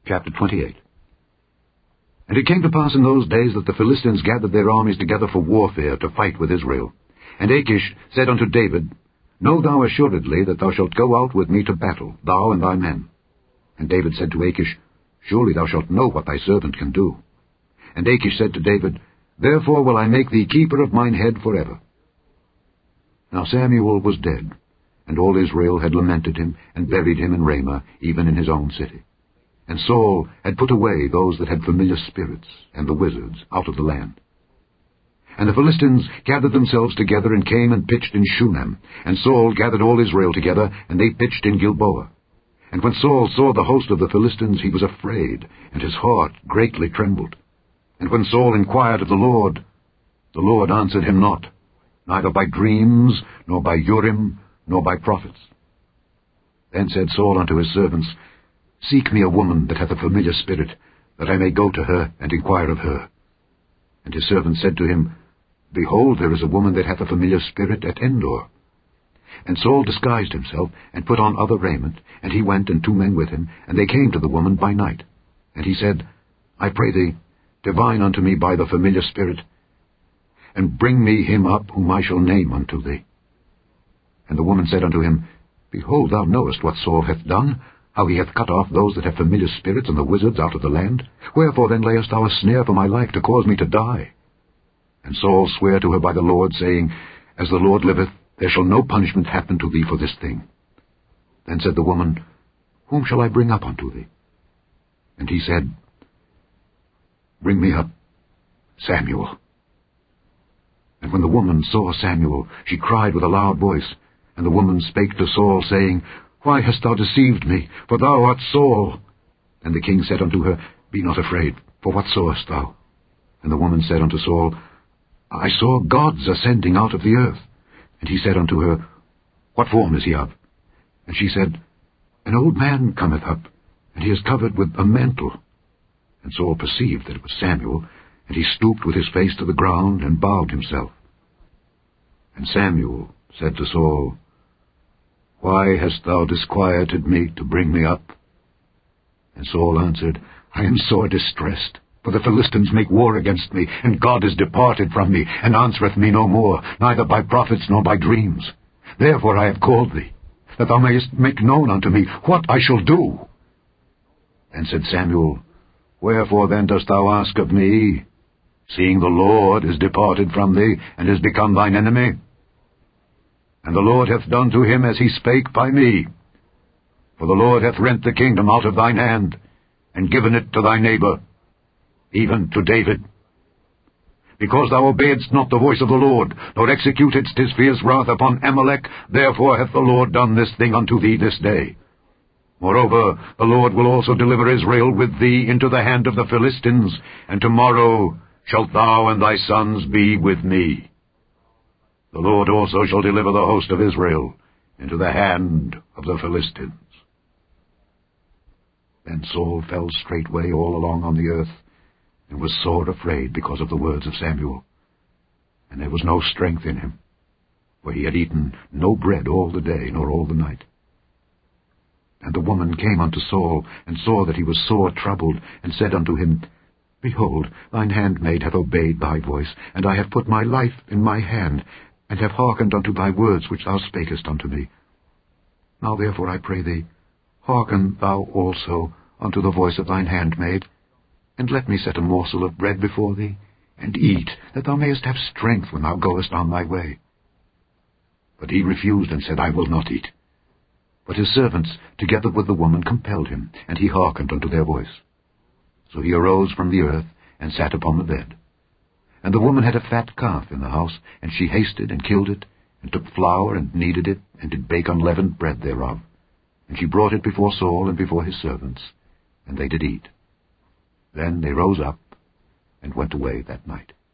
Chapter 28. And it came to pass in those days that the Philistines gathered their armies together for warfare to fight with Israel. And Achish said unto David, Know thou assuredly that thou shalt go out with me to battle, thou and thy men. And David said to Achish, Surely thou shalt know what thy servant can do. And Achish said to David, Therefore will I make thee keeper of mine head forever. Now Samuel was dead, and all Israel had lamented him, and buried him in Ramah, even in his own city. And Saul had put away those that had familiar spirits, and the wizards, out of the land. And the Philistines gathered themselves together, and came and pitched in Shunem. And Saul gathered all Israel together, and they pitched in Gilboa. And when Saul saw the host of the Philistines, he was afraid, and his heart greatly trembled. And when Saul inquired of the Lord answered him not, neither by dreams, nor by Urim, nor by prophets. Then said Saul unto his servants, Seek me a woman that hath a familiar spirit, that I may go to her and inquire of her. And his servants said to him, Behold, there is a woman that hath a familiar spirit at Endor. And Saul disguised himself, and put on other raiment, and he went, and 2 men with him, and they came to the woman by night. And he said, I pray thee, divine unto me by the familiar spirit, and bring me him up whom I shall name unto thee. And the woman said unto him, Behold, thou knowest what Saul hath done, how he hath cut off those that have familiar spirits and the wizards out of the land. Wherefore then layest thou a snare for my life, to cause me to die? And Saul sware to her by the Lord, saying, As the Lord liveth, there shall no punishment happen to thee for this thing. Then said the woman, Whom shall I bring up unto thee? And he said, Bring me up Samuel. And when the woman saw Samuel, she cried with a loud voice. And the woman spake to Saul, saying, Why hast thou deceived me? For thou art Saul. And the king said unto her, Be not afraid, for what sawest thou? And the woman said unto Saul, I saw gods ascending out of the earth. And he said unto her, What form is he of? And she said, An old man cometh up, and he is covered with a mantle. And Saul perceived that it was Samuel, and he stooped with his face to the ground, and bowed himself. And Samuel said to Saul, Why hast thou disquieted me to bring me up? And Saul answered, I am sore distressed, for the Philistines make war against me, and God is departed from me, and answereth me no more, neither by prophets nor by dreams. Therefore I have called thee, that thou mayest make known unto me what I shall do. And said Samuel, Wherefore then dost thou ask of me, seeing the Lord is departed from thee, and is become thine enemy? And the Lord hath done to him as he spake by me. For the Lord hath rent the kingdom out of thine hand, and given it to thy neighbor, even to David. Because thou obeyedst not the voice of the Lord, nor executedst his fierce wrath upon Amalek, therefore hath the Lord done this thing unto thee this day. Moreover, the Lord will also deliver Israel with thee into the hand of the Philistines, and tomorrow shalt thou and thy sons be with me. The Lord also shall deliver the host of Israel into the hand of the Philistines. Then Saul fell straightway all along on the earth, and was sore afraid because of the words of Samuel. And there was no strength in him, for he had eaten no bread all the day nor all the night. And the woman came unto Saul, and saw that he was sore troubled, and said unto him, Behold, thine handmaid hath obeyed thy voice, and I have put my life in my hand, and have hearkened unto thy words which thou spakest unto me. Now therefore I pray thee, hearken thou also unto the voice of thine handmaid, and let me set a morsel of bread before thee, and eat, that thou mayest have strength when thou goest on thy way. But he refused, and said, I will not eat. But his servants, together with the woman, compelled him, and he hearkened unto their voice. So he arose from the earth, and sat upon the bed. And the woman had a fat calf in the house, and she hasted and killed it, and took flour, and kneaded it, and did bake unleavened bread thereof. And she brought it before Saul and before his servants, and they did eat. Then they rose up, and went away that night.